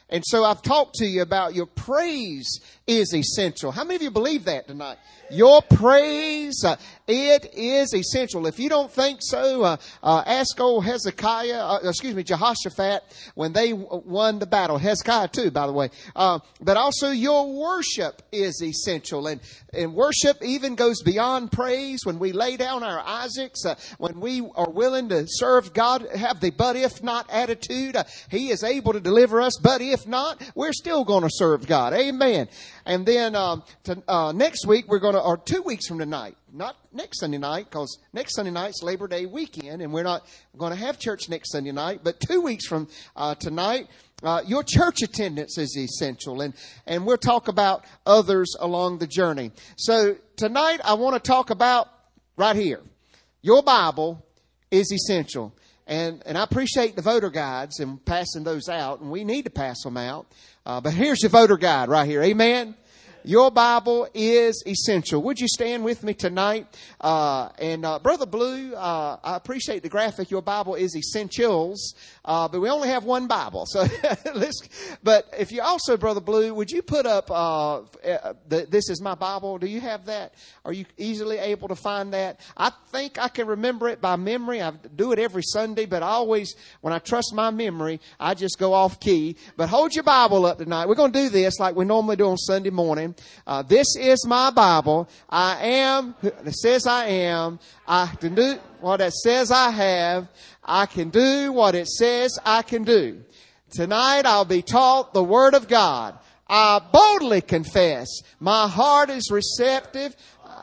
And so I've talked to you about your praise is essential. How many of you believe that tonight? Your praise, it is essential. If you don't think so, ask old Jehoshaphat when they won the battle. Hezekiah too, by the way. But also your worship is essential. And worship even goes beyond praise. When we lay down our Isaacs, when we are willing to serve God, have the but if not attitude, He is able to deliver us. But if not, we're still going to serve God. Amen. And then next week, we're going to, or 2 weeks from tonight, not next Sunday night, because next Sunday night's Labor Day weekend, and we're not going to have church next Sunday night. But 2 weeks from tonight, your church attendance is essential. And we'll talk about others along the journey. So tonight, I want to talk about right here. Your Bible is essential. And I appreciate the voter guides and passing those out, and we need to pass them out. But here's your voter guide right here. Amen. Your Bible is essential. Would you stand with me tonight? Brother Blue, I appreciate the graphic. Your Bible is essentials. But we only have one Bible. So but if you also, Brother Blue, would you put up, this is my Bible? Do you have that? Are you easily able to find that? I think I can remember it by memory. I do it every Sunday, but I always, when I trust my memory, I just go off key. But hold your Bible up tonight. We're going to do this like we normally do on Sunday morning. This is my Bible. I am, it says I am. I can do what it says I have. I can do what it says I can do. Tonight I'll be taught the Word of God. I boldly confess. My heart is receptive.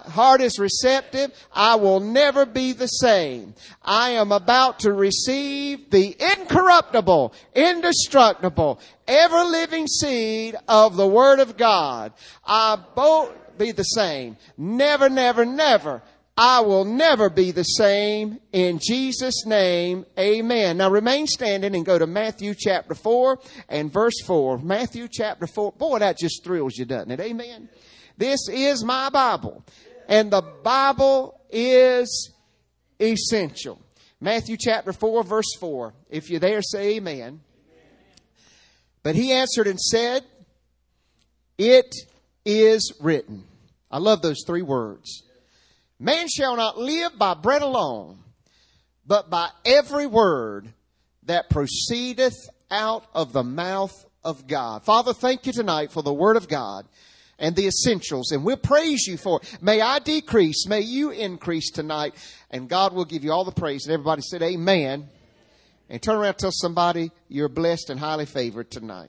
I will never be the same. I am about to receive the incorruptible, indestructible, ever-living seed of the Word of God. I both be the same. Never, never, never. I will never be the same. In Jesus' name, amen. Now remain standing and go to Matthew chapter 4 and verse 4. Matthew chapter 4. Boy, that just thrills you, doesn't it? Amen. This is my Bible. And the Bible is essential. Matthew chapter 4, verse 4. If you're there, say amen. But he answered and said, it is written. I love those three words. Man shall not live by bread alone, but by every word that proceedeth out of the mouth of God. Father, thank you tonight for the Word of God and the essentials, and we'll praise you for it. May I decrease, may you increase tonight, and God will give you all the praise. And everybody said amen. And turn around and tell somebody you're blessed and highly favored tonight.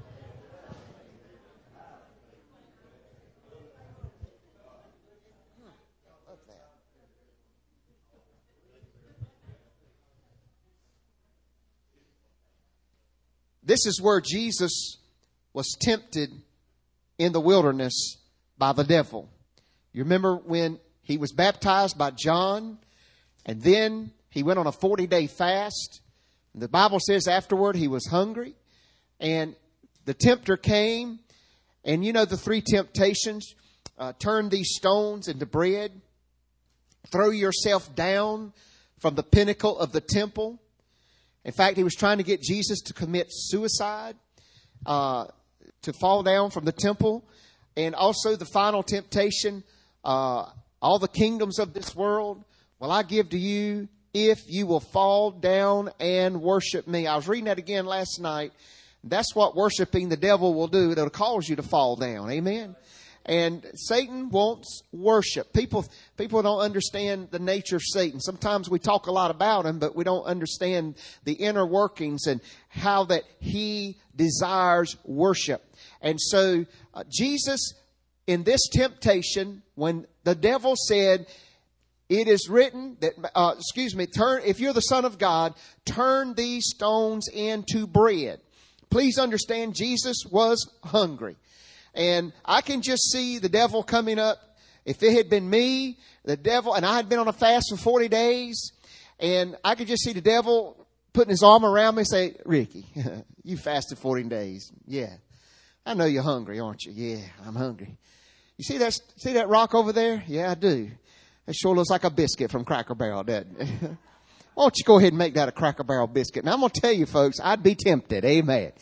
This is where Jesus was tempted in the wilderness by the devil. You remember when he was baptized by John, and then he went on a 40-day fast. The Bible says afterward he was hungry, and the tempter came, and you know the three temptations: turn these stones into bread, throw yourself down from the pinnacle of the temple. In fact, he was trying to get Jesus to commit suicide, to fall down from the temple. And also the final temptation, all the kingdoms of this world will I give to you if you will fall down and worship me. I was reading that again last night. That's what worshiping the devil will do. It'll cause you to fall down. Amen. And Satan wants worship. People don't understand the nature of Satan. Sometimes we talk a lot about him, but we don't understand the inner workings and how that he desires worship. And so Jesus, in this temptation, when the devil said, it is written that, if you're the Son of God, turn these stones into bread. Please understand, Jesus was hungry. And I can just see the devil coming up. If it had been me, the devil, and I had been on a fast for 40 days, and I could just see the devil putting his arm around me and say, Ricky, you fasted 40 days. Yeah. I know you're hungry, aren't you? Yeah, I'm hungry. You see that rock over there? Yeah, I do. It sure looks like a biscuit from Cracker Barrel, doesn't it? Why don't you go ahead and make that a Cracker Barrel biscuit? Now, I'm going to tell you, folks, I'd be tempted. Amen.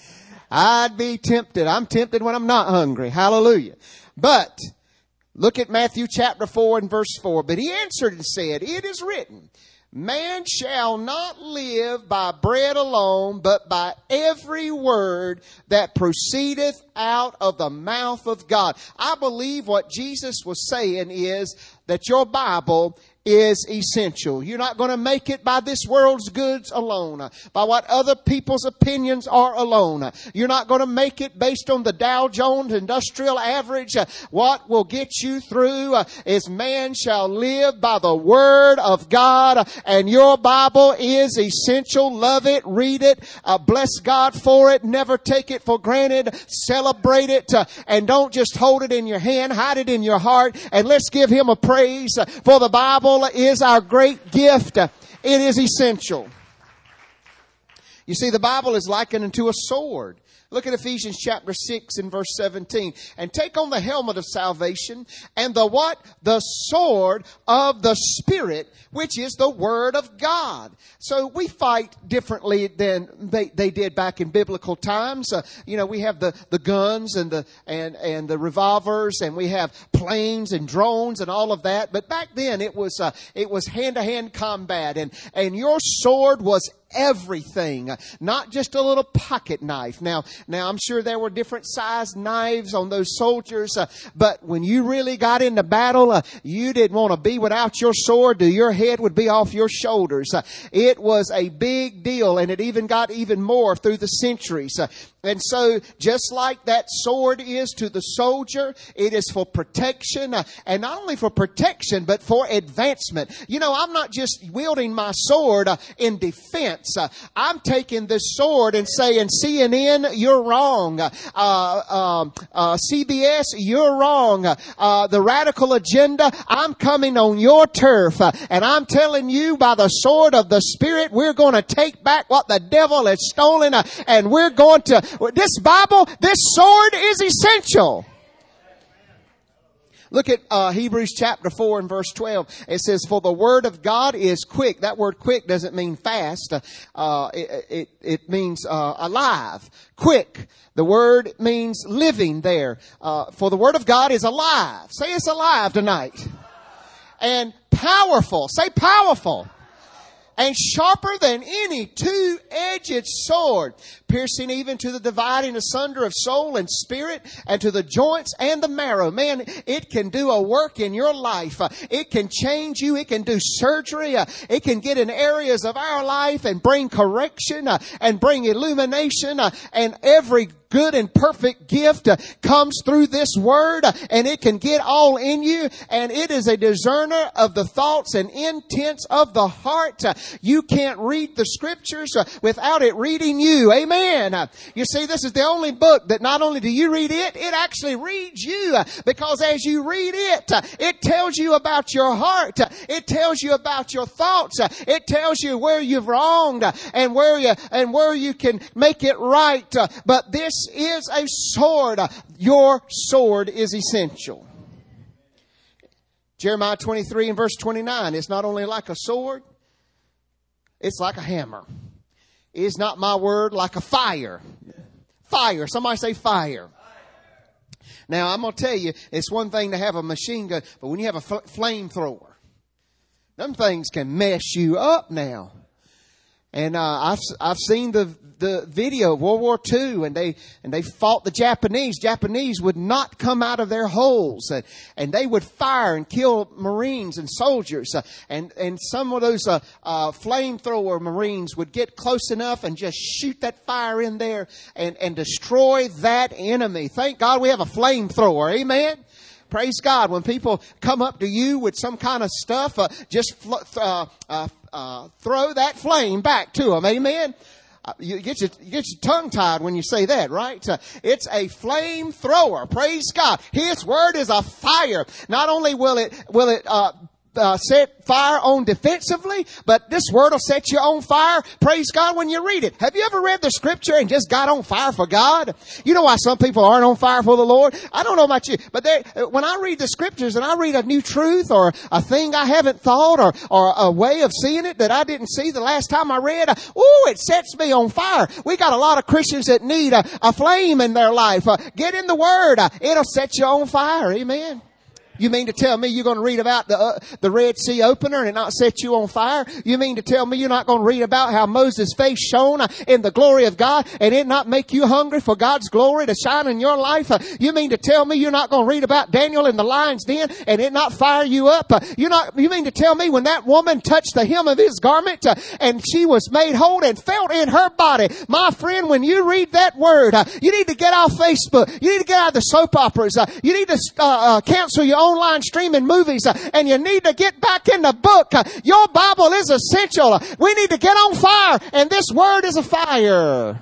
I'd be tempted. I'm tempted when I'm not hungry. Hallelujah. But look at Matthew chapter 4 and verse 4. But he answered and said, it is written, man shall not live by bread alone, but by every word that proceedeth out of the mouth of God. I believe what Jesus was saying is that your Bible is essential. You're not going to make it by this world's goods alone, by what other people's opinions are alone. You're not going to make it based on the Dow Jones Industrial Average. What will get you through is man shall live by the Word of God, and your Bible is essential. Love it, read it, bless God for it, never take it for granted, celebrate it, and don't just hold it in your hand, hide it in your heart, and let's give Him a praise, for the Bible is our great gift. It is essential. You see, the Bible is likened unto a sword. Look at Ephesians chapter 6 and verse 17. And take on the helmet of salvation and the what? The sword of the Spirit, which is the Word of God. So we fight differently than they did back in biblical times. We have the guns and the revolvers, and we have planes and drones and all of that. But back then it was hand-to-hand combat, and your sword was everything, not just a little pocket knife. Now I'm sure there were different sized knives on those soldiers, but when you really got into battle, you didn't want to be without your sword, or your head would be off your shoulders. It was a big deal, and it even got even more through the centuries. And so, just like that sword is to the soldier, it is for protection, and not only for protection, but for advancement. I'm not just wielding my sword in defense. I'm taking this sword and saying, CNN, you're wrong. CBS, you're wrong. The radical agenda, I'm coming on your turf, and I'm telling you, by the sword of the Spirit, we're going to take back what the devil has stolen, and we're going to... This Bible, this sword is essential. Look at Hebrews chapter 4 and verse 12. It says, for the word of God is quick. That word quick doesn't mean fast. It means alive. Quick. The word means living there. For the word of God is alive. Say it's alive tonight. And powerful. Say powerful. And sharper than any two-edged sword, piercing even to the dividing asunder of soul and spirit, and to the joints and the marrow. Man, it can do a work in your life. It can change you. It can do surgery. It can get in areas of our life and bring correction and bring illumination. And every good and perfect gift comes through this word, and it can get all in you, and it is a discerner of the thoughts and intents of the heart. You can't read the scriptures without it reading you. Amen. You see, this is the only book that not only do you read it, it actually reads you, because as you read it, it tells you about your heart. It tells you about your thoughts. It tells you where you've wronged and where you can make it right. But this is a sword. Your sword is essential. Jeremiah 23 and verse 29. It's not only like a sword, it's like a hammer. Is not my word like a fire? Fire. Somebody say fire. Now, I'm going to tell you, it's one thing to have a machine gun, but when you have a flamethrower, them things can mess you up now. And I've seen the video of World War II, and they fought the Japanese. Japanese would not come out of their holes, and they would fire and kill Marines and soldiers. And some of those flamethrower Marines would get close enough and just shoot that fire in there and destroy that enemy. Thank God we have a flamethrower. Amen. Praise God. When people come up to you with some kind of stuff, just throw that flame back to them. Amen. You get your tongue tied when you say that, right? It's a flamethrower. Praise God. His word is a fire. Not only will it set fire on defensively, but this word will set you on fire. Praise God when you read it. Have you ever read the scripture and just got on fire for God? You know why some people aren't on fire for the Lord? I don't know about you, but when I read the scriptures and I read a new truth or a thing I haven't thought or a way of seeing it that I didn't see the last time I read, it sets me on fire. We got a lot of Christians that need a flame in their life. Get in the Word. It'll set you on fire. Amen. You mean to tell me you're going to read about the Red Sea opener and it not set you on fire? You mean to tell me you're not going to read about how Moses' face shone in the glory of God and it not make you hungry for God's glory to shine in your life? You mean to tell me you're not going to read about Daniel in the lion's den and it not fire you up? You mean to tell me when that woman touched the hem of his garment and she was made whole and felt in her body? My friend, when you read that word, you need to get off Facebook. You need to get out of the soap operas. You need to cancel your online streaming movies, and you need to get back in the book. Your Bible is essential. We need to get on fire, and this word is a fire.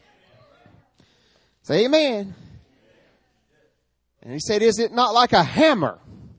Say amen. And he said, is it not like a hammer?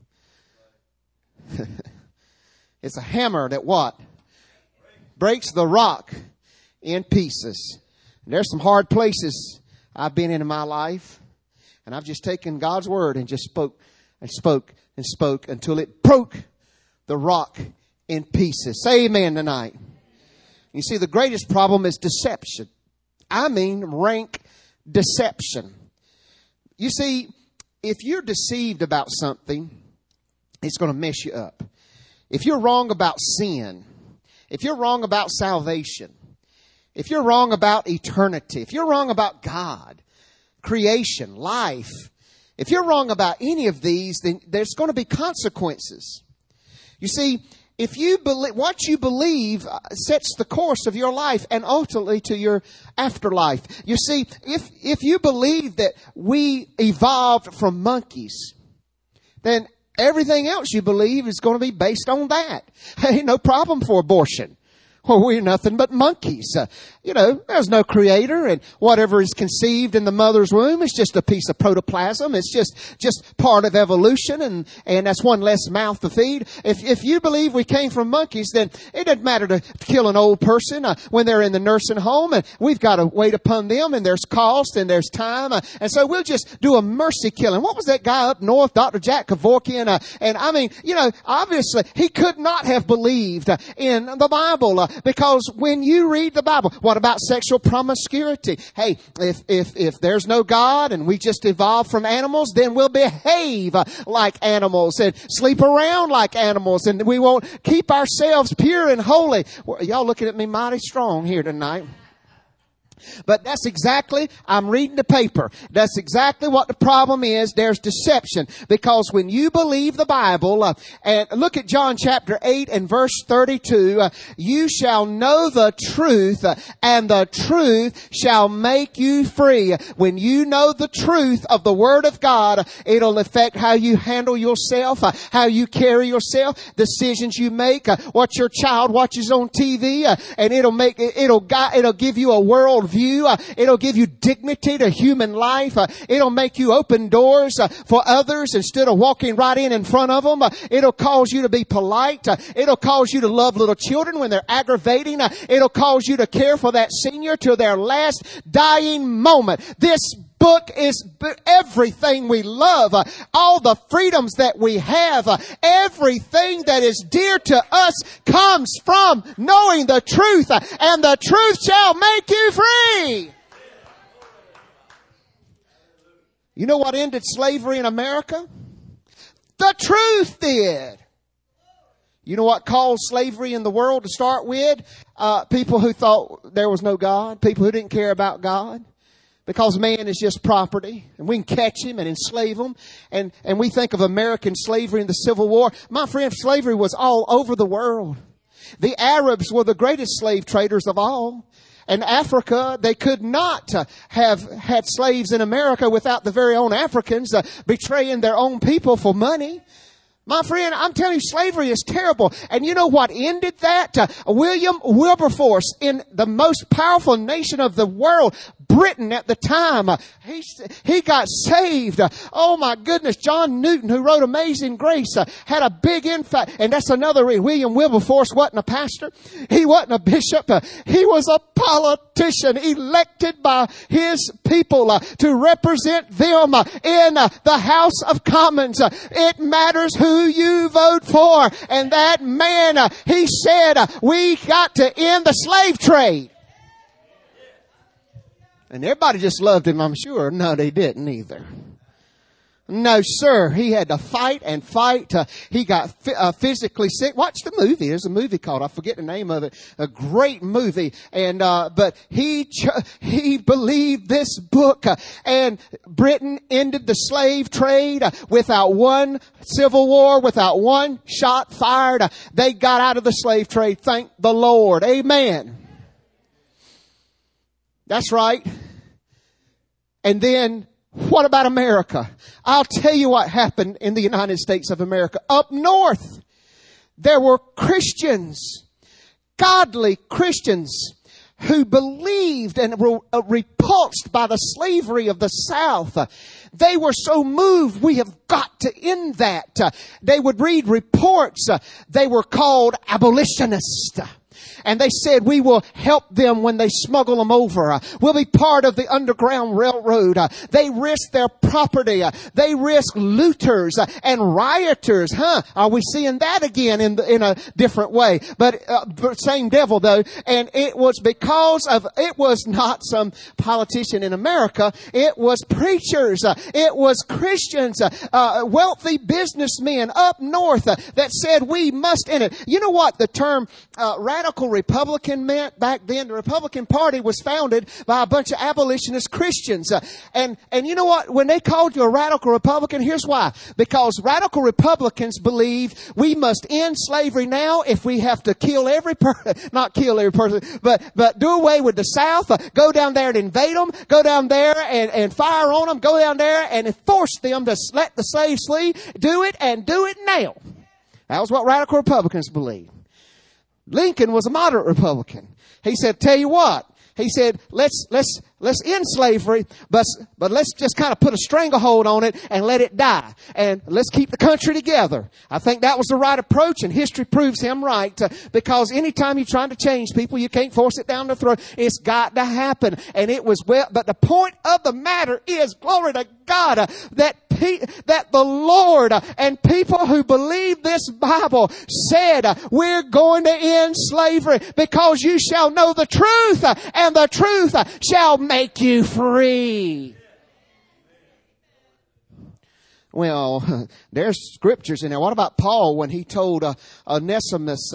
It's a hammer that what? Breaks the rock in pieces. And there's some hard places I've been in my life, and I've just taken God's word and just spoke and spoke and spoke until it broke the rock in pieces. Say amen tonight. You see, the greatest problem is deception. I mean rank deception. You see, if you're deceived about something, it's going to mess you up. If you're wrong about sin, if you're wrong about salvation, if you're wrong about eternity, if you're wrong about God, creation, life, if you're wrong about any of these, then there's going to be consequences. You see, if you believe, what you believe sets the course of your life and ultimately to your afterlife. You see, if you believe that we evolved from monkeys, then everything else you believe is going to be based on that. Ain't no problem for abortion. Well, we're nothing but monkeys. There's no creator, and whatever is conceived in the mother's womb is just a piece of protoplasm. It's just part of evolution, and that's one less mouth to feed. If you believe we came from monkeys, then it doesn't matter to kill an old person when they're in the nursing home, and we've got to wait upon them, and there's cost, and there's time, and so we'll just do a mercy killing. What was that guy up north, Dr. Jack Kevorkian? And I mean, obviously he could not have believed in the Bible. Because when you read the Bible, what about sexual promiscuity? Hey, if there's no God and we just evolved from animals, then we'll behave like animals and sleep around like animals, and we won't keep ourselves pure and holy. Well, y'all looking at me mighty strong here tonight. But that's exactly, I'm reading the paper. That's exactly what the problem is. There's deception. Because when you believe the Bible, and look at John chapter 8 and verse 32, you shall know the truth, and the truth shall make you free. When you know the truth of the Word of God, it'll affect how you handle yourself, how you carry yourself, decisions you make, what your child watches on TV, and it'll give you a world view. It'll give you dignity to human life. It'll make you open doors for others instead of walking right in front of them. It'll cause you to be polite. It'll cause you to love little children when they're aggravating. It'll cause you to care for that senior till their last dying moment. This book is everything we love, all the freedoms that we have, everything that is dear to us comes from knowing the truth, and the truth shall make you free. You know what ended slavery in America? The truth did. You know what caused slavery in the world to start with? People who thought there was no God, people who didn't care about God. Because man is just property, and we can catch him and enslave him. And we think of American slavery in the Civil War. My friend, slavery was all over the world. The Arabs were the greatest slave traders of all. And Africa, they could not have had slaves in America without the very own Africans betraying their own people for money. My friend, I'm telling you, slavery is terrible. And you know what ended that? William Wilberforce, in the most powerful nation of the world, Britain at the time, he got saved. Oh my goodness. John Newton, who wrote Amazing Grace, had a big impact. And that's another reason. William Wilberforce wasn't a pastor. He wasn't a bishop. He was a politician elected by his people to represent them in the House of Commons. It matters who you vote for. And that man, he said, we got to end the slave trade. And everybody just loved him, I'm sure. No, they didn't either. No, sir. He had to fight and fight. He got physically sick. Watch the movie. There's a movie called, I forget the name of it, a great movie. And, but he believed this book. And Britain ended the slave trade without one civil war, without one shot fired. They got out of the slave trade. Thank the Lord. Amen. That's right. And then, what about America? I'll tell you what happened in the United States of America. Up north, there were Christians, godly Christians, who believed and were repulsed by the slavery of the South. They were so moved, we have got to end that. They would read reports. They were called abolitionists. And they said, we will help them when they smuggle them over. We'll be part of the Underground Railroad. They risk their property. They risk looters and rioters. Are we seeing that again in a different way? But same devil though. And it was because of, it was not some politician in America. It was preachers. It was Christians, wealthy businessmen up north that said we must end it. You know what the term radical Republican meant back then? The Republican Party was founded by a bunch of abolitionist Christians. And you know what? When they called you a radical Republican, here's why. Because radical Republicans believe we must end slavery now if we have to kill every person, not kill every person, but do away with the South, go down there and invade them, go down there and fire on them, go down there and force them to let the slaves flee, do it and do it now. That was what radical Republicans believed. Lincoln was a moderate Republican. He said, tell you what. He said, let's end slavery, but let's just kind of put a stranglehold on it and let it die. And let's keep the country together. I think that was the right approach, and history proves him right, because anytime you're trying to change people, you can't force it down their throat. It's got to happen. And it was but the point of the matter is, glory to God, that the Lord and people who believe this Bible said, we're going to end slavery because you shall know the truth, and the truth shall make you free. Well, there's scriptures in there. What about Paul when he told Onesimus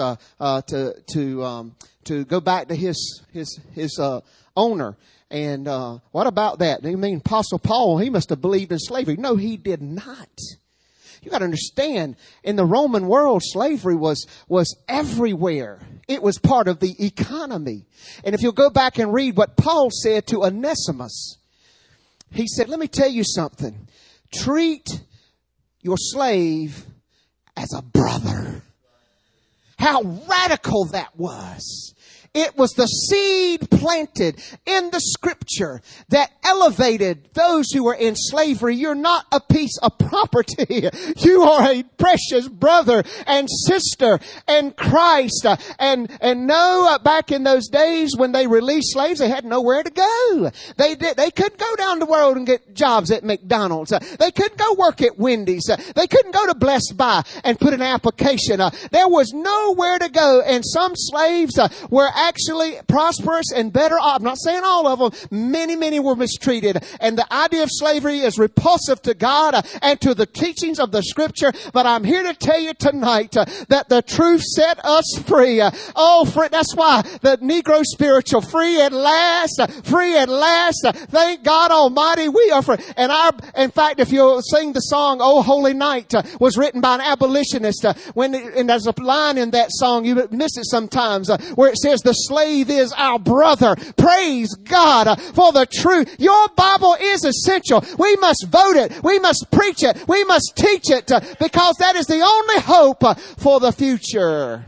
to go back to his owner? And what about that? You mean Apostle Paul, he must have believed in slavery. No, he did not. You got to understand, in the Roman world, slavery was everywhere. It was part of the economy. And if you'll go back and read what Paul said to Onesimus, he said, let me tell you something. Treat your slave as a brother. How radical that was. It was the seed planted in the scripture that elevated those who were in slavery. You're not a piece of property. You are a precious brother and sister in Christ. And no, back in those days when they released slaves, they had nowhere to go. They couldn't go down the road and get jobs at McDonald's. They couldn't go work at Wendy's. They couldn't go to Blessed By and put an application. There was nowhere to go. And some slaves were actually prosperous and better off. I'm not saying all of them. Many were mistreated. And the idea of slavery is repulsive to God and to the teachings of the scripture. But I'm here to tell you tonight that the truth set us free. That's why the Negro spiritual, free at last, free at last. Thank God Almighty, we are free. And in fact, if you'll sing the song, Oh Holy Night, was written by an abolitionist. And there's a line in that song, you miss it sometimes, where it says, the slave is our brother. Praise God for the truth. Your Bible is essential. We must vote it. We must preach it. We must teach it because that is the only hope for the future.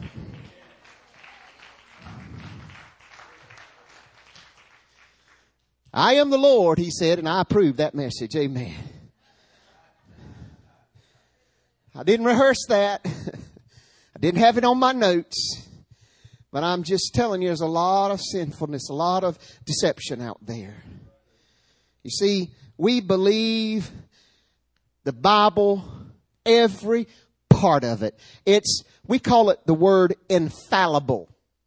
I am the Lord, he said, and I approve that message. Amen. I didn't rehearse that. I didn't have it on my notes. But I'm just telling you, there's a lot of sinfulness, a lot of deception out there. You see, we believe the Bible, every part of it. We call it the word infallible.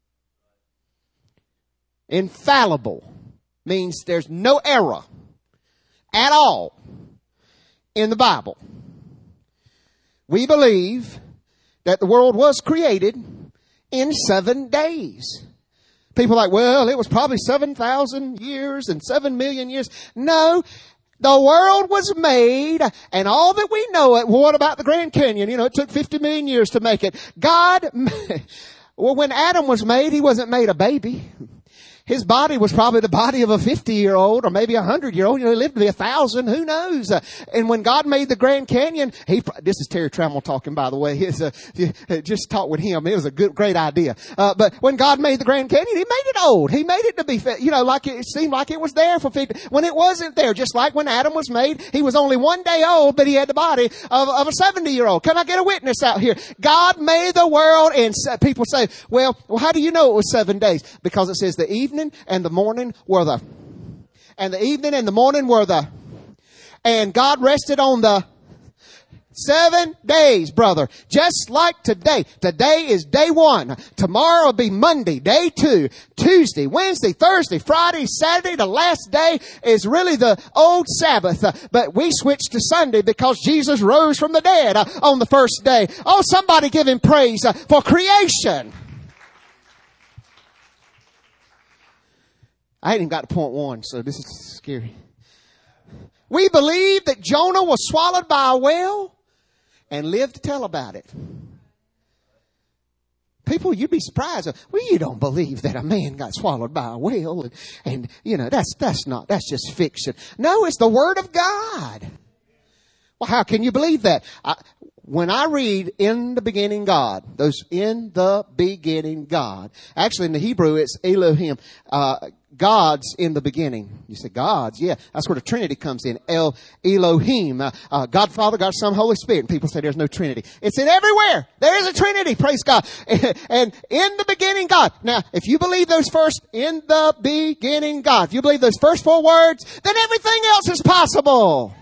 Infallible means there's no error at all in the Bible. We believe that the world was created in 7 days. People are like, well, it was probably 7,000 years and 7 million years. No, the world was made, and all that we know it. What about the Grand Canyon? It took 50 million years to make it. Well, when Adam was made, he wasn't made a baby. His body was probably the body of a 50-year-old or maybe a 100-year-old. He lived to be 1,000. Who knows? And when God made the Grand Canyon, this is Terry Trammell talking, by the way. Just talk with him. It was a great idea. But when God made the Grand Canyon, he made it old. He made it to be, like it seemed like it was there for 50, when it wasn't there. Just like when Adam was made, he was only 1 day old, but he had the body of a 70-year-old. Can I get a witness out here? God made the world, and people say, well, how do you know it was 7 days? Because it says the evening and the morning were the, and God rested on the 7 days, brother. Just like today. Today is day 1. Tomorrow will be Monday, day 2, Tuesday, Wednesday, Thursday, Friday, Saturday. The last day is really the old Sabbath. But we switched to Sunday because Jesus rose from the dead on the first day. Oh, somebody give him praise for creation. I ain't even got to point 1, so this is scary. We believe that Jonah was swallowed by a whale and lived to tell about it. People, you'd be surprised. Well, you don't believe that a man got swallowed by a whale and that's just fiction. No, it's the Word of God. Well, how can you believe that? When I read in the beginning God, those in the beginning God, actually in the Hebrew it's Elohim, God's in the beginning. You say God's, yeah, that's where the Trinity comes in. Elohim, God Father, God Son, Holy Spirit. And people say there's no Trinity. It's in everywhere. There is a Trinity, praise God. And in the beginning God. Now, if you believe those first, in the beginning God, if you believe those first 4 words, then everything else is possible.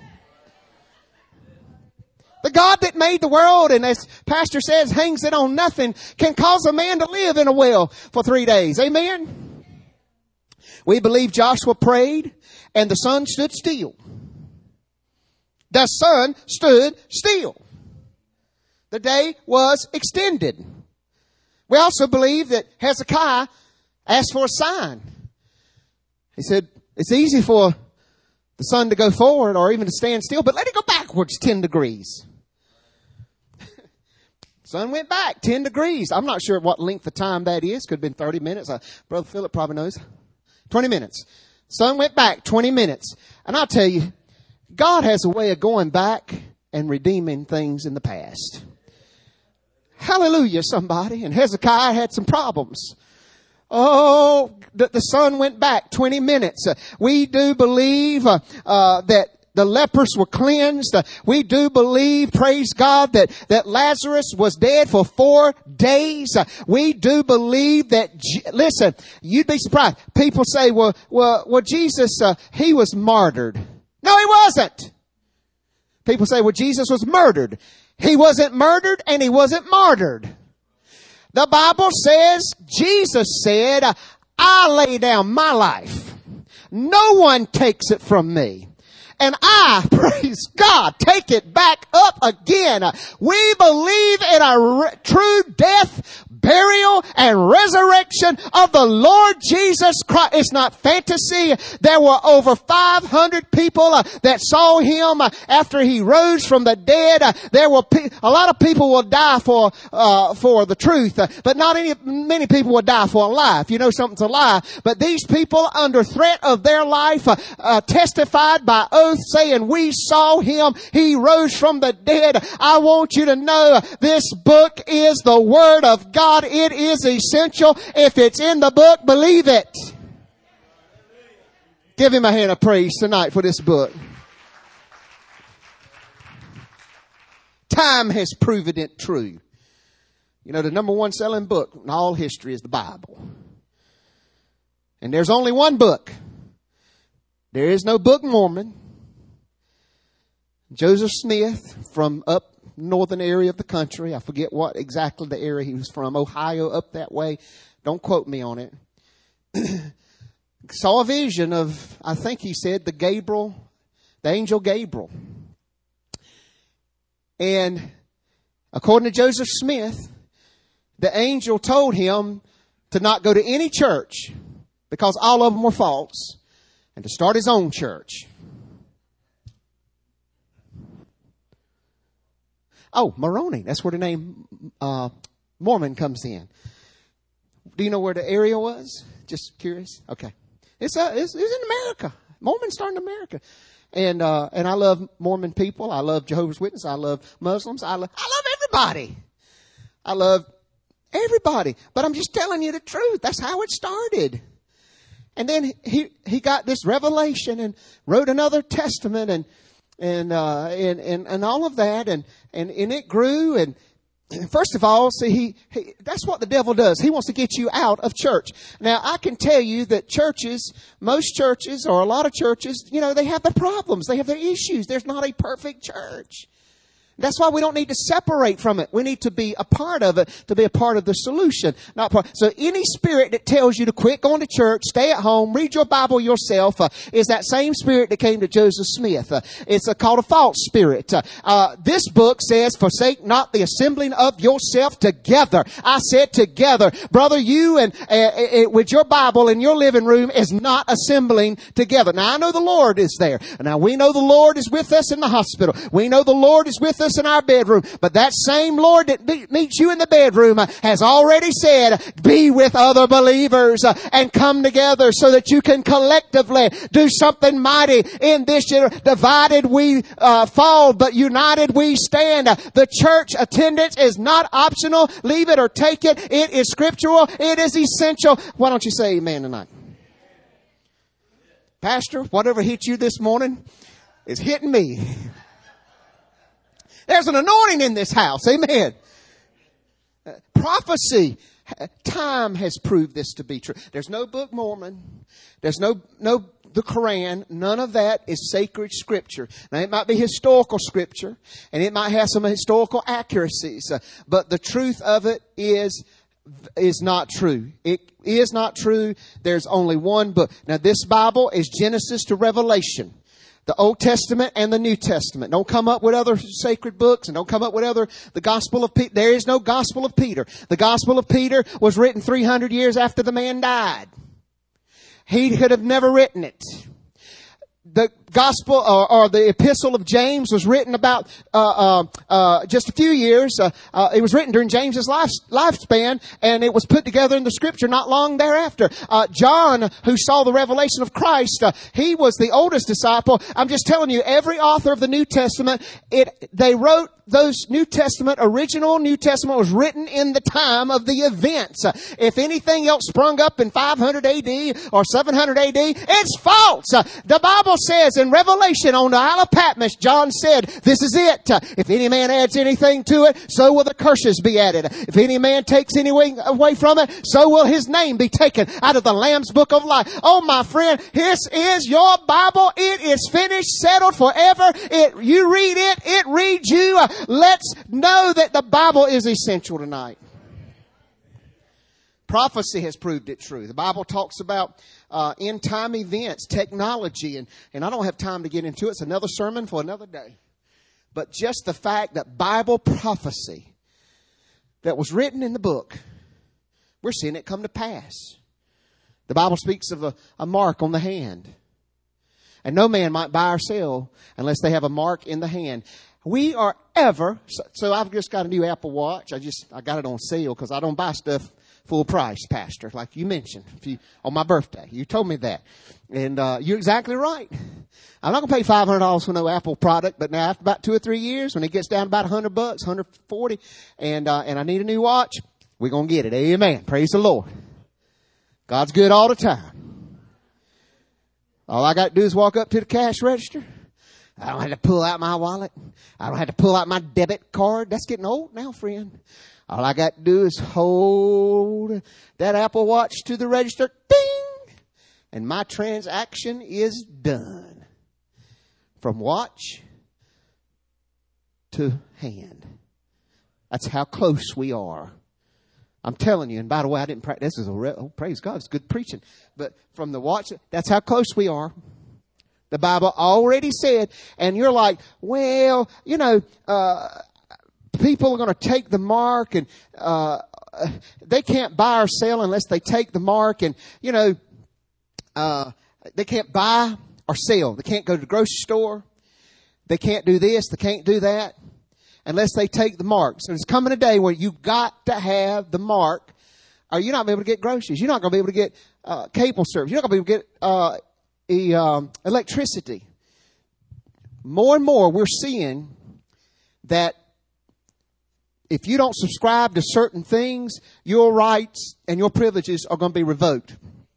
The God that made the world, and as Pastor says, hangs it on nothing, can cause a man to live in a well for 3 days. Amen? We believe Joshua prayed and the sun stood still. The sun stood still. The day was extended. We also believe that Hezekiah asked for a sign. He said, it's easy for the sun to go forward or even to stand still, but let it go backwards 10 degrees. Sun went back 10 degrees. I'm not sure what length of time that is. Could have been 30 minutes. Brother Philip probably knows. 20 minutes. Sun went back 20 minutes. And I'll tell you, God has a way of going back and redeeming things in the past. Hallelujah, somebody. And Hezekiah had some problems. Oh, the sun went back 20 minutes. We do believe that the lepers were cleansed. We do believe, praise God, that Lazarus was dead for 4 days. We do believe that, listen, you'd be surprised. People say, well, Jesus, he was martyred. No, he wasn't. People say, well, Jesus was murdered. He wasn't murdered and he wasn't martyred. The Bible says, Jesus said, I lay down my life. No one takes it from me. And I, praise God, take it back up again. We believe in a true death, burial, and resurrection of the Lord Jesus Christ. It's not fantasy. There were over 500 people that saw him after he rose from the dead. There were a lot of people will die for the truth, but not many people will die for a lie. If you know something's a lie, but these people, under threat of their life, testified by oath, saying, "We saw him. He rose from the dead." I want you to know this book is the Word of God. It is essential. If it's in the book, believe it. Give him a hand of praise tonight for this book. Time has proven it true. You know, the number one selling book in all history is the Bible. And there's only one book. There is no Book of Mormon. Joseph Smith from up northern area of the country, I forget what exactly the area he was from, Ohio, up that way. Don't quote me on it. Saw a vision of, I think he said, the angel Gabriel. And according to Joseph Smith, the angel told him to not go to any church because all of them were false, and to start his own church. Oh, Moroni. That's where the name Mormon comes in. Do you know where the area was? Just curious. Okay, it's in America. Mormons started in America, and I love Mormon people. I love Jehovah's Witnesses. I love Muslims. I love everybody. I love everybody. But I'm just telling you the truth. That's how it started. And then he got this revelation and wrote another testament and all of that, and it grew. And first of all, see, that's what the devil does. He wants to get you out of church. Now, I can tell you that most churches, or a lot of churches, you know, they have their problems. They have their issues. There's not a perfect church. That's why we don't need to separate from it. We need to be a part of it, to be a part of the solution. So any spirit that tells you to quit going to church, stay at home, read your Bible yourself, is that same spirit that came to Joseph Smith. It's called a false spirit. This book says, "Forsake not the assembling of yourself together." I said together. Brother, you and with your Bible in your living room is not assembling together. Now, I know the Lord is there. Now, we know the Lord is with us in the hospital. We know the Lord is with us in our bedroom. But that same Lord that meets you in the bedroom has already said, be with other believers and come together so that you can collectively do something mighty in this year. Divided we fall, but united we stand. The church attendance is not optional. Leave it or take it. It is scriptural. It is essential. Why don't you say amen tonight? Pastor, whatever hit you this morning is hitting me. There's an anointing in this house. Amen. Prophecy. Time has proved this to be true. There's no Book of Mormon. There's no the Quran. None of that is sacred scripture. Now, it might be historical scripture, and it might have some historical accuracies, but the truth of it is not true. It is not true. There's only one book. Now, this Bible is Genesis to Revelation. The Old Testament and the New Testament. Don't come up with other sacred books, and don't come up with the Gospel of Peter. There is no Gospel of Peter. The Gospel of Peter was written 300 years after the man died. He could have never written it. The Gospel or the Epistle of James was written about just a few years. It was written during James's lifespan, and it was put together in the Scripture not long thereafter. John, who saw the revelation of Christ, he was the oldest disciple. I'm just telling you, every author of the New Testament, they wrote those original New Testament was written in the time of the events. If anything else sprung up in 500 AD or 700 AD, it's false. The Bible says in Revelation on the Isle of Patmos, John said, this is it. If any man adds anything to it, so will the curses be added. If any man takes anything away from it, so will his name be taken out of the Lamb's book of life. Oh, my friend, this is your Bible. It is finished, settled forever. You read it, it reads you. Let's know that the Bible is essential tonight. Prophecy has proved it true. The Bible talks about end time events, technology, and I don't have time to get into it. It's another sermon for another day. But just the fact that Bible prophecy that was written in the book We're seeing it come to pass. The Bible speaks of a mark on the hand. And no man might buy or sell unless they have a mark in the hand. We are ever, so I've just got a new Apple Watch. I got it on sale because I don't buy stuff full price, Pastor, like you mentioned on my birthday. You told me that. And you're exactly right. I'm not going to pay $500 for no Apple product, but now after about 2 or 3 years, when it gets down to about $100, $140, and I need a new watch, we're going to get it. Amen. Praise the Lord. God's good all the time. All I got to do is walk up to the cash register. I don't have to pull out my wallet. I don't have to pull out my debit card. That's getting old now, friend. All I got to do is hold that Apple Watch to the register. Ding! And my transaction is done. From watch to hand. That's how close we are. I'm telling you, and by the way, I didn't practice. This is praise God, it's good preaching. But from the watch, that's how close we are. The Bible already said, and you're like, well, people are going to take the mark, and they can't buy or sell unless they take the mark, and they can't buy or sell. They can't go to the grocery store. They can't do this. They can't do that unless they take the mark. So there's coming a day where you've got to have the mark, or you're not going to be able to get groceries. You're not going to be able to get cable service. You're not going to be able to get electricity. More and more we're seeing that if you don't subscribe to certain things, your rights and your privileges are going to be revoked.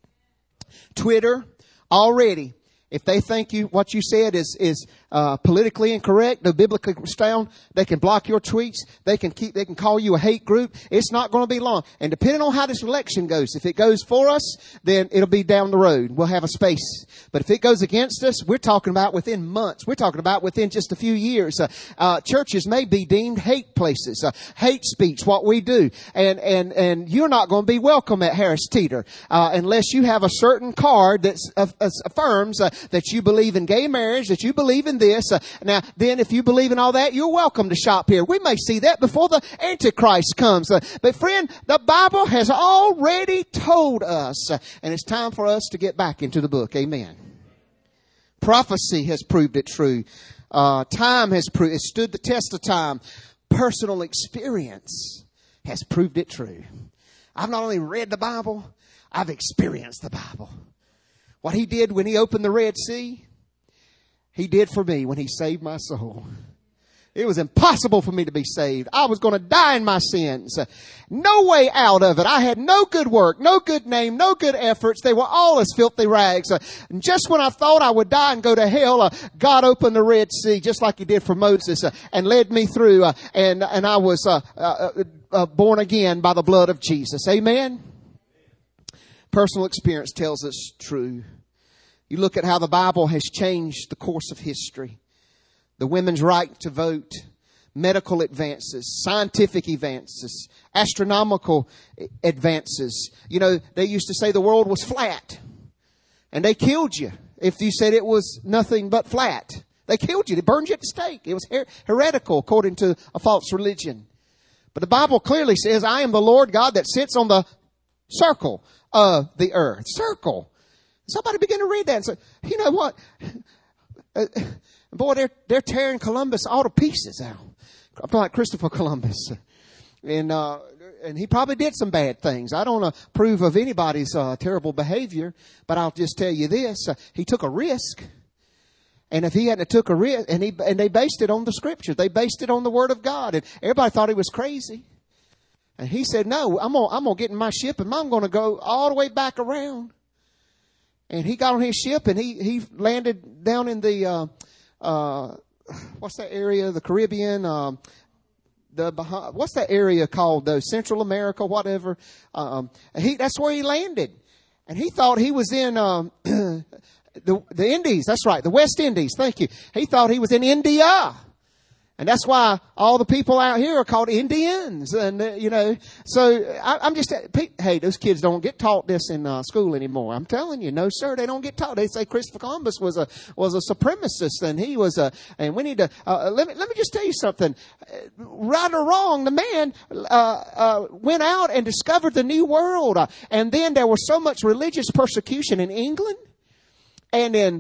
Twitter, already, if they think what you said is politically incorrect, no biblically sound, they can block your tweets. They can call you a hate group. It's not going to be long. And depending on how this election goes, if it goes for us, then it'll be down the road. We'll have a space. But if it goes against us, we're talking about within months. We're talking about within just a few years. Churches may be deemed hate places, hate speech, what we do. And you're not going to be welcome at Harris Teeter, unless you have a certain card that affirms that you believe in gay marriage, that you believe in this. Now, then if you believe in all that, you're welcome to shop here. We may see that before the Antichrist comes. But friend, the Bible has already told us, and it's time for us to get back into the book. Amen. Prophecy has proved it true. Time has proved it stood the test of time. Personal experience has proved it true. I've not only read the Bible, I've experienced the Bible. What he did when he opened the Red Sea, he did for me when he saved my soul. It was impossible for me to be saved. I was going to die in my sins. No way out of it. I had no good work, no good name, no good efforts. They were all as filthy rags. And just when I thought I would die and go to hell, God opened the Red Sea just like he did for Moses and led me through. And I was born again by the blood of Jesus. Amen. Personal experience tells us true. You look at how the Bible has changed the course of history. The women's right to vote, medical advances, scientific advances, astronomical advances. They used to say the world was flat. And they killed you if you said it was nothing but flat. They killed you. They burned you at the stake. It was heretical according to a false religion. But the Bible clearly says, I am the Lord God that sits on the circle of the earth. Circle. Somebody begin to read that and say, you know what? Boy, they're tearing Columbus all to pieces now. I'm like Christopher Columbus. And he probably did some bad things. I don't approve of anybody's terrible behavior, but I'll just tell you this. He took a risk. And if he hadn't took a risk, and they based it on the scriptures. They based it on the word of God. And everybody thought he was crazy. And he said, no, I'm gonna get in my ship and I'm going to go all the way back around. And he got on his ship and he landed down in the, what's that area? The Caribbean, what's that area called though? Central America, whatever. That's where he landed. And he thought he was in, the Indies. That's right. The West Indies. Thank you. He thought he was in India. And that's why all the people out here are called Indians. And, so I'm just, hey, those kids don't get taught this in school anymore. I'm telling you, no, sir, they don't get taught. They say Christopher Columbus was a supremacist, and he was and we need to, let me just tell you something. Right or wrong, the man, went out and discovered the new world. And then there was so much religious persecution in England and in,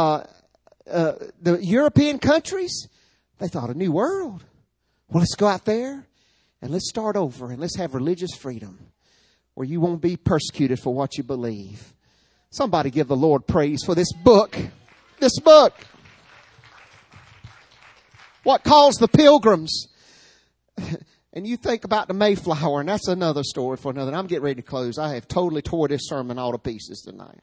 the European countries. They thought, a new world. Well, let's go out there and let's start over and let's have religious freedom where you won't be persecuted for what you believe. Somebody give the Lord praise for this book. This book. What calls the Pilgrims. And you think about the Mayflower, and that's another story for another. I'm getting ready to close. I have totally tore this sermon all to pieces tonight.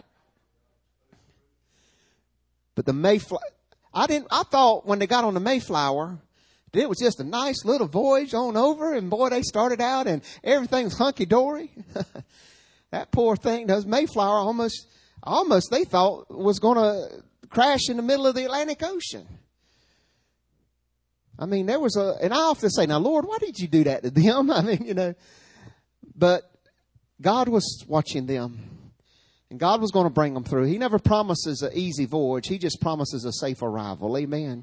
But the Mayflower, I thought when they got on the Mayflower, it was just a nice little voyage on over, and boy, they started out and everything was hunky-dory. That poor thing, those Mayflower almost they thought was going to crash in the middle of the Atlantic Ocean. I mean, and I often say, now, Lord, why did you do that to them? I mean, but God was watching them. And God was going to bring them through. He never promises an easy voyage. He just promises a safe arrival. Amen.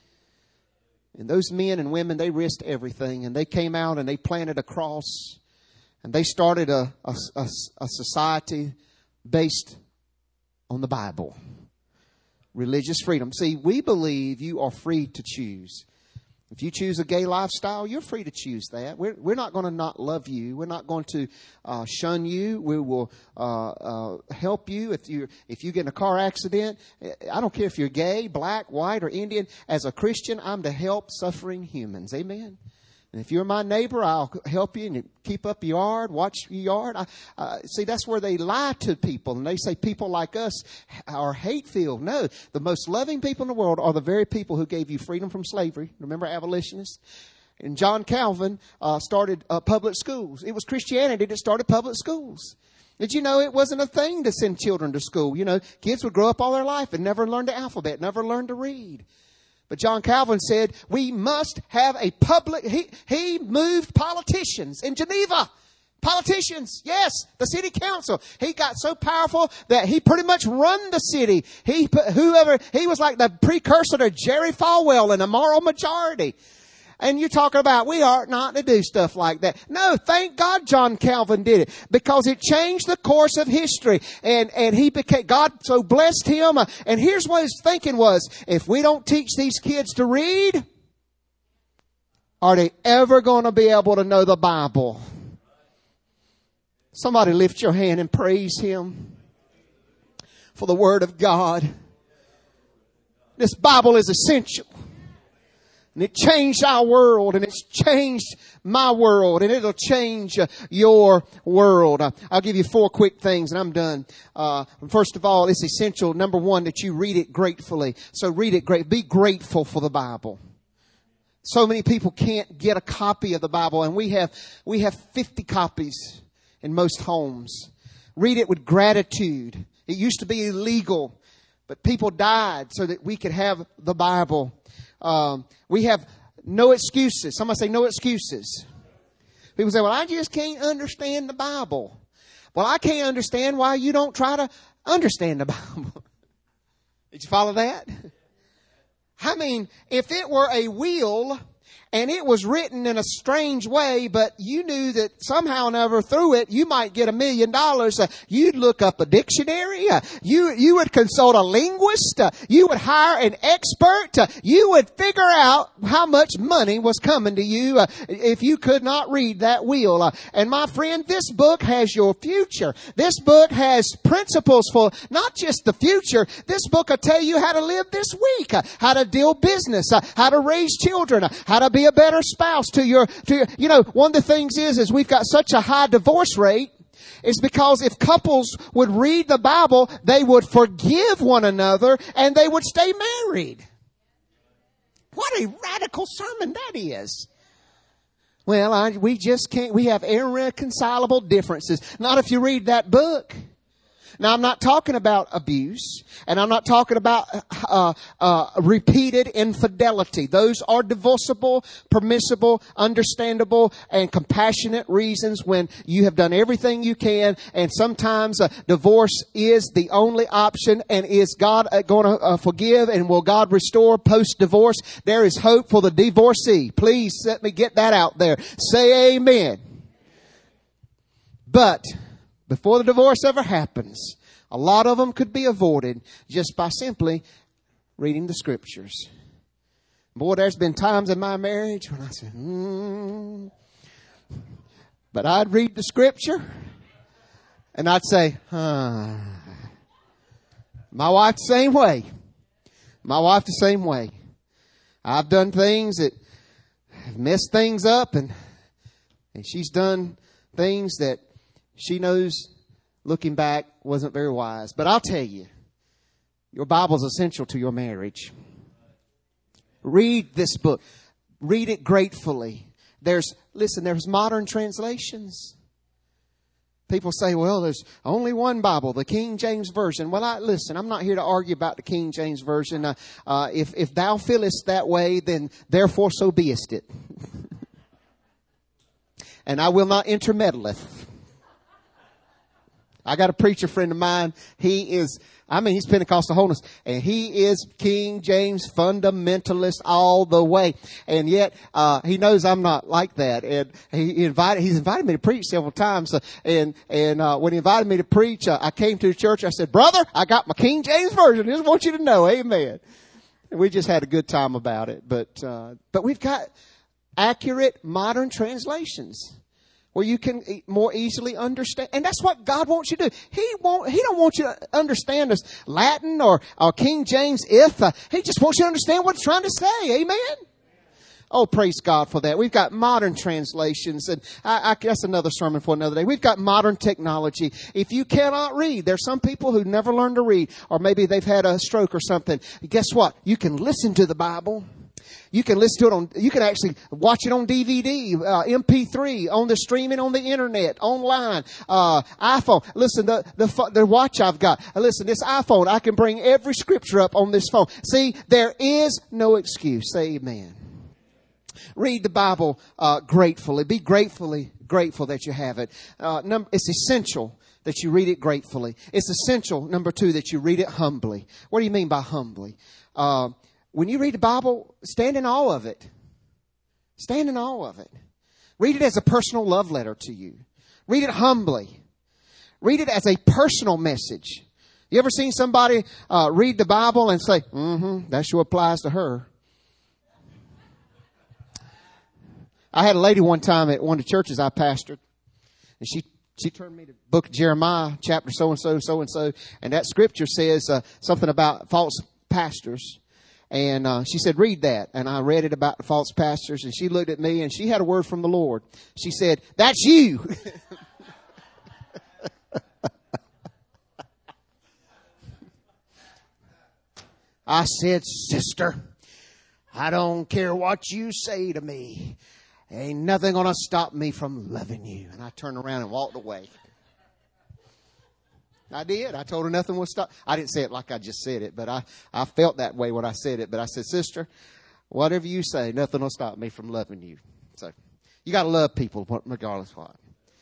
And those men and women, they risked everything. And they came out and they planted a cross. And they started a society based on the Bible. Religious freedom. See, we believe you are free to choose. If you choose a gay lifestyle, you're free to choose that. We're not going to not love you. We're not going to shun you. We will help you if you get in a car accident. I don't care if you're gay, black, white, or Indian. As a Christian, I'm to help suffering humans. Amen. And if you're my neighbor, I'll help you and keep up your yard, watch your yard. See, that's where they lie to people. And they say people like us are hate-filled. No, the most loving people in the world are the very people who gave you freedom from slavery. Remember abolitionists? And John Calvin started public schools. It was Christianity that started public schools. Did you know it wasn't a thing to send children to school? Kids would grow up all their life and never learn the alphabet, never learn to read. But John Calvin said, we must have a public, he moved politicians in Geneva. Politicians, yes, the city council. He got so powerful that he pretty much run the city. He was like the precursor to Jerry Falwell and a moral majority. And you're talking about we ought not to do stuff like that. No, thank God John Calvin did it because it changed the course of history. And God so blessed him. And here's what his thinking was. If we don't teach these kids to read, are they ever going to be able to know the Bible? Somebody lift your hand and praise him for the Word of God. This Bible is essential. And it changed our world, and it's changed my world, and it'll change your world. I'll give you 4 quick things, and I'm done. First of all, it's essential, number 1, that you read it gratefully. So read it be grateful for the Bible. So many people can't get a copy of the Bible, and we have 50 copies in most homes. Read it with gratitude. It used to be illegal, but people died so that we could have the Bible. We have no excuses. Somebody say no excuses. People say, well, I just can't understand the Bible. Well, I can't understand why you don't try to understand the Bible. Did you follow that? I mean, if it were a will and it was written in a strange way, but you knew that somehow or another through it, you might get $1 million. You'd look up a dictionary. You would consult a linguist. You would hire an expert. You would figure out how much money was coming to you if you could not read that will. And my friend, this book has your future. This book has principles for not just the future. This book will tell you how to live this week, how to deal business, how to raise children, how to be a better spouse to your, one of the things is we've got such a high divorce rate is because if couples would read the Bible, they would forgive one another and they would stay married. What a radical sermon that is. Well, we just can't, we have irreconcilable differences. Not if you read that book. Now, I'm not talking about abuse, and I'm not talking about repeated infidelity. Those are divorceable, permissible, understandable, and compassionate reasons when you have done everything you can, and sometimes divorce is the only option. And is God going to forgive, and will God restore post-divorce? There is hope for the divorcee. Please let me get that out there. Say amen. But before the divorce ever happens, a lot of them could be avoided just by simply reading the scriptures. Boy, there's been times in my marriage when I said, But I'd read the scripture and I'd say, My wife the same way. My wife the same way. I've done things that have messed things up, and she's done things that she knows, looking back, wasn't very wise. But I'll tell you, your Bible is essential to your marriage. Read this book. Read it gratefully. There's modern translations. People say, well, there's only one Bible, the King James Version. Well, I'm not here to argue about the King James Version. If thou feelest that way, then therefore so beest it. And I will not intermeddleth. I got a preacher friend of mine. He's Pentecostal holiness, and he is King James fundamentalist all the way. And yet, he knows I'm not like that. And he's invited me to preach several times. And when he invited me to preach, I came to the church. I said, brother, I got my King James Version. I just want you to know. Amen. And we just had a good time about it. But we've got accurate modern translations where you can more easily understand. And that's what God wants you to do. He don't want you to understand us Latin or King James if. He just wants you to understand what it's trying to say. Amen? Oh, praise God for that. We've got modern translations, and that's another sermon for another day. We've got modern technology. If you cannot read, there's some people who never learned to read, or maybe they've had a stroke or something. Guess what? You can listen to the Bible. You can listen to it you can actually watch it on DVD, MP3, on the streaming, on the internet, online, iPhone. Listen, the watch I've got. Listen, this iPhone, I can bring every scripture up on this phone. See, there is no excuse. Say amen. Read the Bible, gratefully. Be grateful that you have it. It's essential that you read it gratefully. It's essential, number 2, that you read it humbly. What do you mean by humbly? When you read the Bible, stand in awe of it. Stand in awe of it. Read it as a personal love letter to you. Read it humbly. Read it as a personal message. You ever seen somebody read the Bible and say, that sure applies to her? I had a lady one time at one of the churches I pastored, and she turned me to the book of Jeremiah, chapter so-and-so, so-and-so, and that scripture says something about false pastors. And she said, read that. And I read it about the false pastors. And she looked at me and she had a word from the Lord. She said, that's you. I said, sister, I don't care what you say to me. Ain't nothing going to stop me from loving you. And I turned around and walked away. I did. I told her nothing would stop. I didn't say it like I just said it, but I felt that way when I said it. But I said, sister, whatever you say, nothing will stop me from loving you. So you got to love people regardless of what.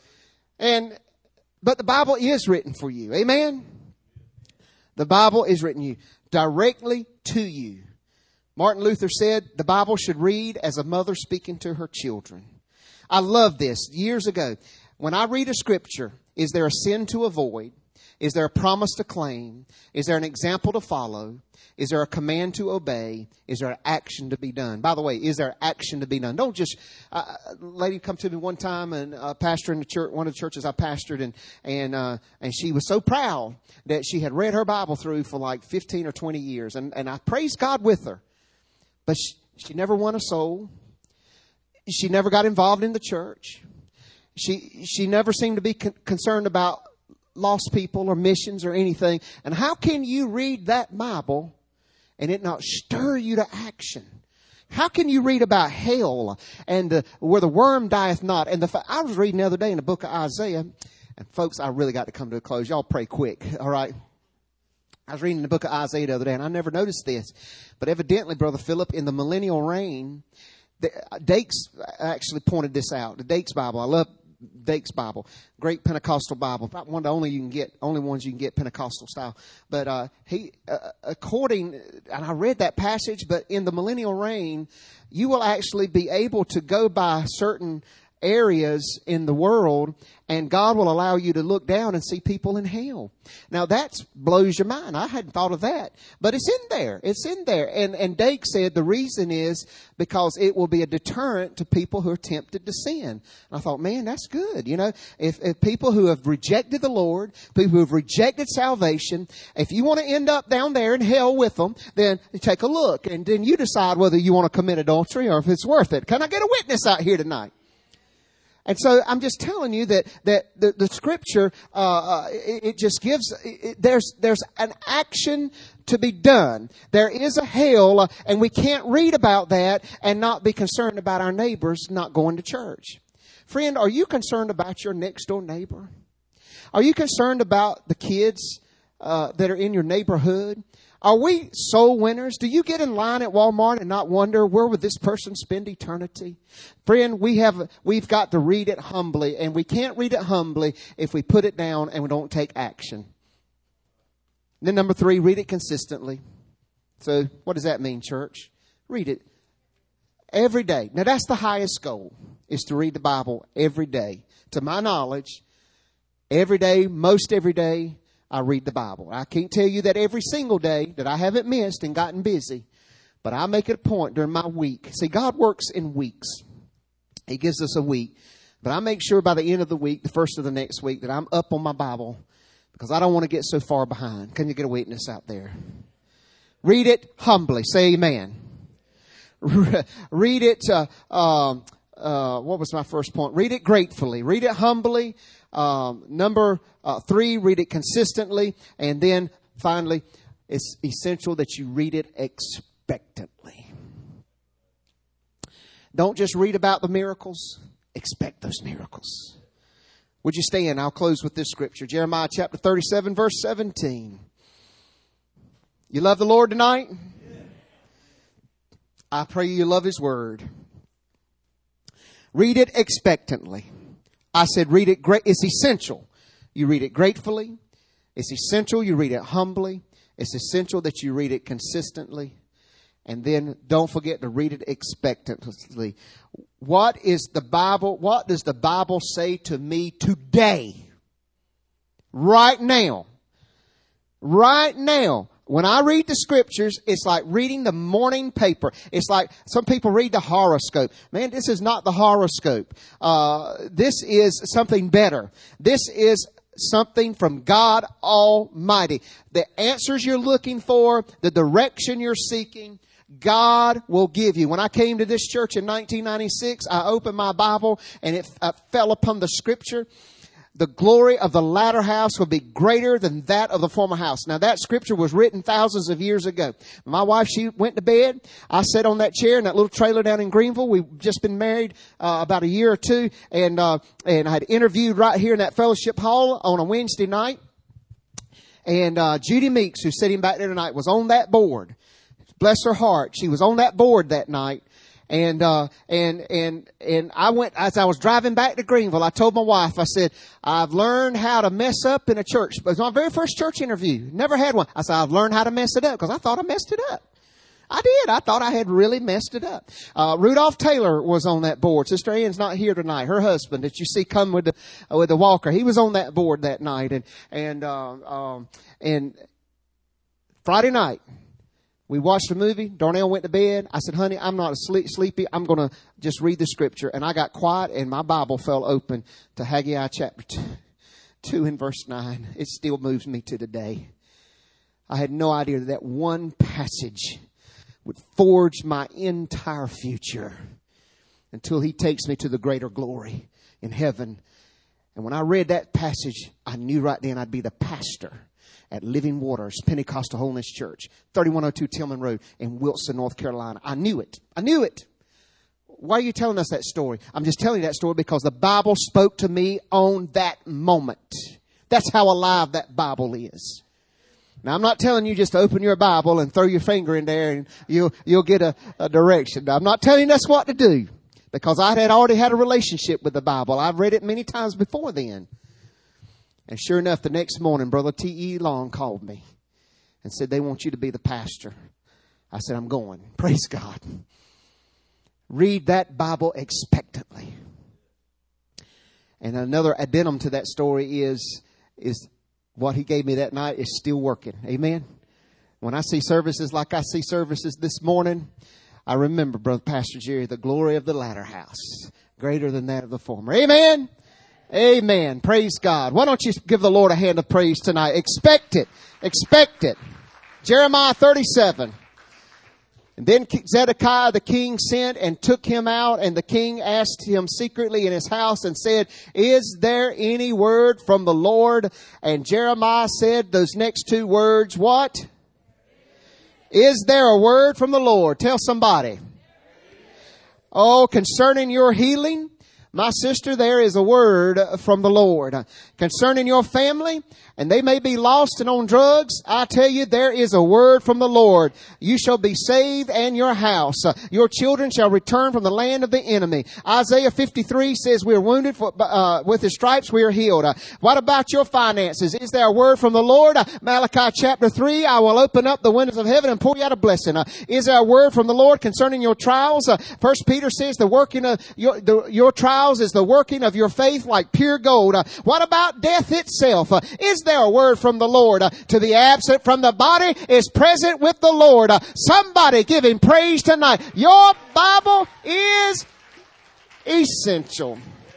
But the Bible is written for you. Amen? The Bible is written you directly to you. Martin Luther said the Bible should read as a mother speaking to her children. I love this. Years ago, when I read a scripture, is there a sin to avoid? Is there a promise to claim? Is there an example to follow? Is there a command to obey? Is there an action to be done? By the way, is there action to be done? Don't just, a lady come to me one time, and pastor in the church, one of the churches I pastored, and she was so proud that she had read her Bible through for like 15 or 20 years. And I praised God with her. But she never won a soul. She never got involved in the church. She never seemed to be concerned about lost people or missions or anything. And how can you read that Bible and it not stir you to action? How can you read about hell and where the worm dieth not? And I was reading the other day in the book of Isaiah, And folks, I really got to come to a close. Y'all pray quick, all right? I was reading the book of Isaiah the other day, and I never noticed this. But evidently, Brother Philip, in the millennial reign, Dakes actually pointed this out. The Dakes Bible, I love Dakes Bible, great Pentecostal Bible, probably one of the only ones you can get Pentecostal style. But according, and I read that passage, but in the millennial reign, you will actually be able to go by certain areas in the world, and God will allow you to look down and see people in hell. Now that blows your mind. I hadn't thought of that, but it's in there. It's in there. And Dake said the reason is because it will be a deterrent to people who are tempted to sin. And I thought, man, that's good. You know, if people who have rejected the Lord, people who have rejected salvation, if you want to end up down there in hell with them, then take a look, and then you decide whether you want to commit adultery or if it's worth it. Can I get a witness out here tonight? And so I'm just telling you that the scripture, it just gives, there's an action to be done. There is a hell, and we can't read about that and not be concerned about our neighbors not going to church. Friend, are you concerned about your next door neighbor? Are you concerned about the kids that are in your neighborhood? Are we soul winners? Do you get in line at Walmart and not wonder, where would this person spend eternity? Friend, we've got to read it humbly, and we can't read it humbly if we put it down and we don't take action. Then number 3, read it consistently. So what does that mean, church? Read it every day. Now that's the highest goal, is to read the Bible every day. To my knowledge, every day, most every day, I read the Bible. I can't tell you that every single day that I haven't missed and gotten busy, but I make it a point during my week. See, God works in weeks. He gives us a week. But I make sure by the end of the week, the first of the next week, that I'm up on my Bible, because I don't want to get so far behind. Can you get a witness out there? Read it humbly. Say amen. Read it, what was my first point? Read it gratefully. Read it humbly. Number 3, read it consistently. And then finally, it's essential that you read it expectantly. Don't just read about the miracles. Expect those miracles. Would you stand? I'll close with this scripture. Jeremiah chapter 37, verse 17. You love the Lord tonight? Yeah. I pray you love His word. Read it expectantly. I said read it great. It's essential. You read it gratefully. It's essential you read it humbly. It's essential that you read it consistently. And then don't forget to read it expectantly. What does the Bible say to me today? Right now. Right now. When I read the scriptures, it's like reading the morning paper. It's like some people read the horoscope. Man, this is not the horoscope. This is something better. This is something from God Almighty. The answers you're looking for, the direction you're seeking, God will give you. When I came to this church in 1996, I opened my Bible and it fell upon the scripture. The glory of the latter house will be greater than that of the former house. Now that scripture was written thousands of years ago. My wife, she went to bed. I sat on that chair in that little trailer down in Greenville. We've just been married about a year or two, and I had interviewed right here in that fellowship hall on a Wednesday night. And Judy Meeks, who's sitting back there tonight, was on that board. Bless her heart. She was on that board that night. And I went, as I was driving back to Greenville, I told my wife, I said, I've learned how to mess up in a church. It was my very first church interview. Never had one. I said, I've learned how to mess it up, because I thought I messed it up. I did. I thought I had really messed it up. Rudolph Taylor was on that board. Sister Ann's not here tonight. Her husband that you see come with the walker, he was on that board that night. And Friday night, we watched a movie. Darnell went to bed. I said, honey, I'm not sleepy. I'm going to just read the scripture. And I got quiet, and my Bible fell open to Haggai chapter 2 and verse 9. It still moves me to today. I had no idea that one passage would forge my entire future until He takes me to the greater glory in heaven. And when I read that passage, I knew right then I'd be the pastor at Living Waters Pentecostal Holiness Church, 3102 Tillman Road in Wilson, North Carolina. I knew it. I knew it. why are you telling us that story? I'm just telling you that story because the Bible spoke to me on that moment. That's how alive that Bible is. Now, I'm not telling you just to open your Bible and throw your finger in there and you'll get a direction. I'm not telling you that's what to do because I had already had a relationship with the Bible. I've read it many times before then. And sure enough, the next morning, Brother T.E. Long called me and said, they want you to be the pastor. I said, I'm going. Praise God. Read that Bible expectantly. And another addendum to that story is what he gave me that night is still working. Amen. When I see services like I see services this morning, I remember, Brother Pastor Jerry, the glory of the latter house, greater than that of the former. Amen. Amen. Praise God. Why don't you give the Lord a hand of praise tonight? Expect it. Expect it. Jeremiah 37. And then Zedekiah the king sent and took him out, and the king asked him secretly in his house and said, is there any word from the Lord? And Jeremiah said those next two words, what? Is there a word from the Lord? Tell somebody. Oh, concerning your healing, my sister, there is a word from the Lord. Concerning your family, and they may be lost and on drugs, I tell you, there is a word from the Lord. You shall be saved and your house. Your children shall return from the land of the enemy. Isaiah 53 says we are wounded with his stripes we are healed. What about your finances? Is there a word from the Lord? Malachi chapter 3, I will open up the windows of heaven and pour you out a blessing. Is there a word from the Lord concerning your trials? 1 Peter says the working of your trials is the working of your faith like pure gold. What about death itself? Is there a word from the Lord? To the absent from the body is present with the Lord. Somebody give him praise tonight. Your Bible is essential.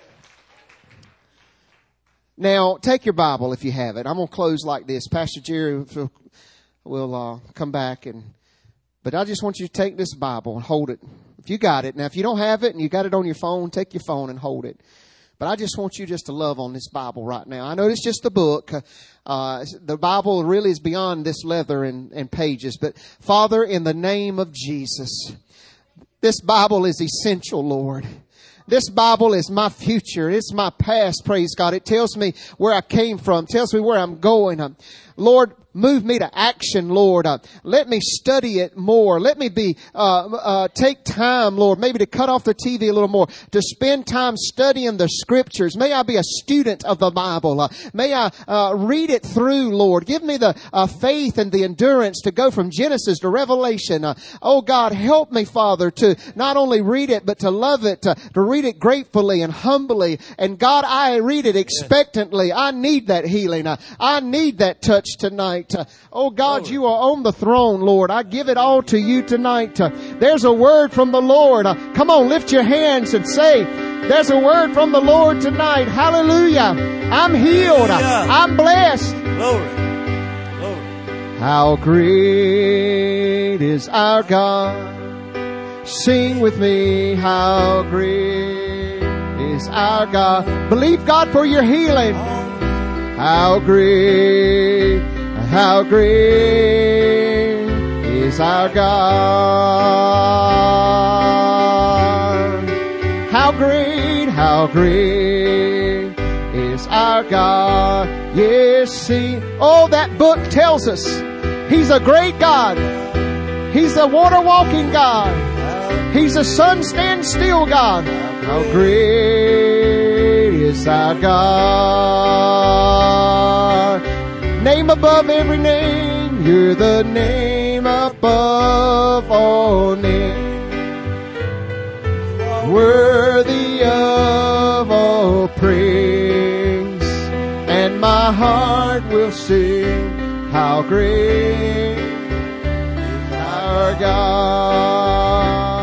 Now, take your Bible if you have it. I'm going to close like this. Pastor Jerry will come back, but I just want you to take this Bible and hold it. If you got it. Now, if you don't have it and you got it on your phone, take your phone and hold it. But I just want you just to love on this Bible right now. I know it's just a book. The Bible really is beyond this leather and pages. But Father, in the name of Jesus, this Bible is essential, Lord. This Bible is my future. It's my past, praise God. It tells me where I came from. It tells me where I'm going. Lord, move me to action, Lord. Let me study it more. Let me take time, Lord, maybe to cut off the TV a little more, to spend time studying the Scriptures. May I be a student of the Bible. May I read it through, Lord. Give me the faith and the endurance to go from Genesis to Revelation. Oh God, help me, Father, to not only read it, but to love it, to read it gratefully and humbly. And God, I read it expectantly. I need that healing. I need that touch tonight. Oh God, you are on the throne, Lord. I give it all to you tonight. There's a word from the Lord. Come on, lift your hands and say, there's a word from the Lord tonight. Hallelujah. I'm healed. I'm blessed. Glory. Glory. How great is our God. Sing with me. How great is our God. Believe God for your healing. How great is our God. How great is our God. Yes, see. Oh, that book tells us He's a great God. He's a water walking God. He's a sun stand still God. How great is our God. Name above every name. You're the name above all names. Worthy of all praise. And my heart will sing. How great is our God.